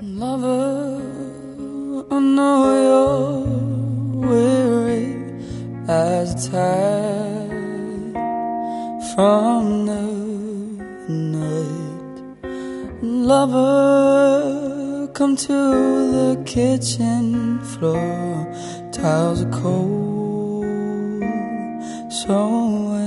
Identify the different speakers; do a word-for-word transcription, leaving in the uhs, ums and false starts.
Speaker 1: Lover, I know you're weary as a tide from the night. Lover, come to the kitchen floor. Tiles are cold, so